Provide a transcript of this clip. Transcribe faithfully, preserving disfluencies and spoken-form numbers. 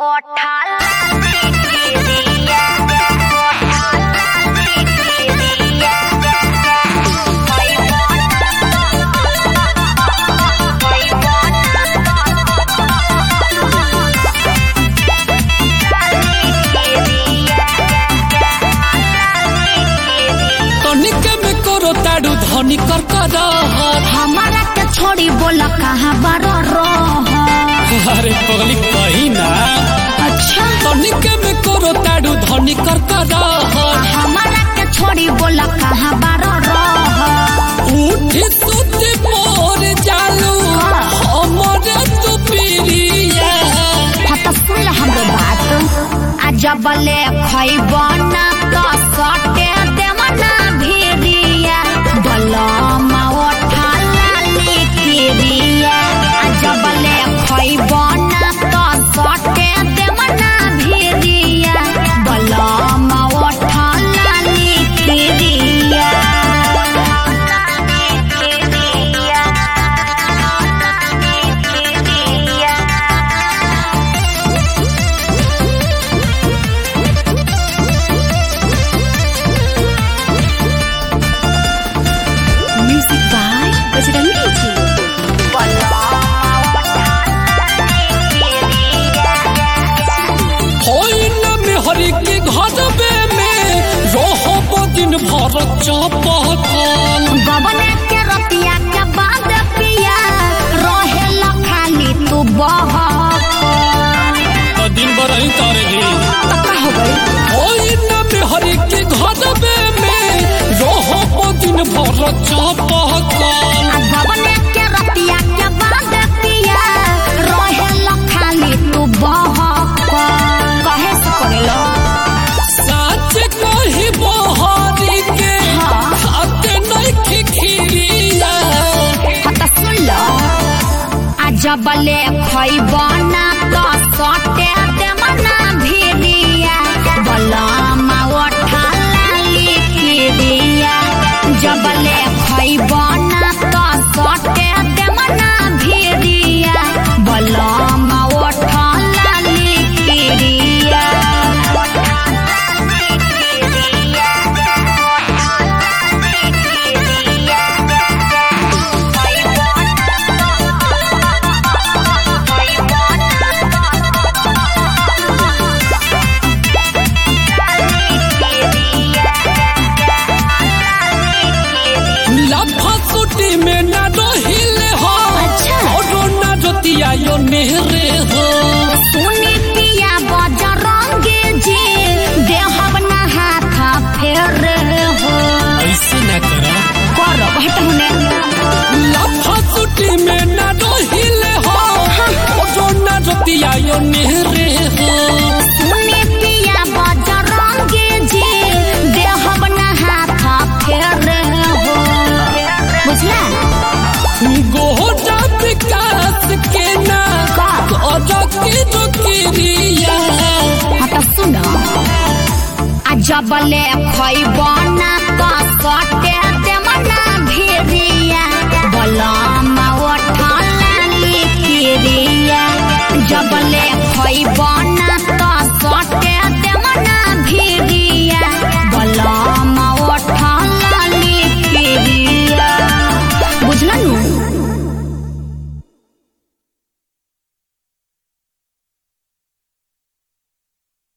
धनी कर कर हमारा के छोड़ी बोला कहाँ बारो रह। अरे पगली कही ना। अच्छा तनिक में करो ताड़ू धनी कर कर हमारा के छोड़ी बोला कहाँ बारो रह। उठी सुती मोर जालू हमरे तू पीरिया। फटा सुन हमरो बात अजब ले खइबो ना तो सटे देवना भिरिया बलमा उठा लाली किरिया। अजब ले खइबो ना तो सटे देवना भिरिया बलमा उठा लाली किरिया। हरी के घर में रहो दिन भर चपकल गबने के रतिया के बाद पिया रहे खाली तू बहकल दिन भर ही तारेगी का हो गई ओई न में हरी के घर में रहो दिन भर चपकल गबने के रतिया के बाद पिया रहे खाली तू बहकल कहे से करेलो सच कही बहारी के खाते नहीं खिरिया। हता सुन लो अजब ले खइबो ना तो सटे देवना भिरिया बलमा उठा लाली किरिया। जब ले खइबो ना तो सटे देवना भिरिया बलमा उठा लाली किरिया। में ना रोहिले हो और ना रोतिया यो नेहरे हो। सुनी पिया बजरंगी जी देहब ना हाथ फेरे हो। ऐसे ना करा करो हटने लफा सुटी में ना रोहिले हो और ना रोतिया यो नेहरे हो। सुनी पिया बजरंगी जी देहब ना हाथ फेरे हो। बुझला गोटा विकास के ना के जो किरिया। हटा सुनो अजब ले खइबो ना तो सटे देवना भिरिया बलमा उठा लाली किरिया। जब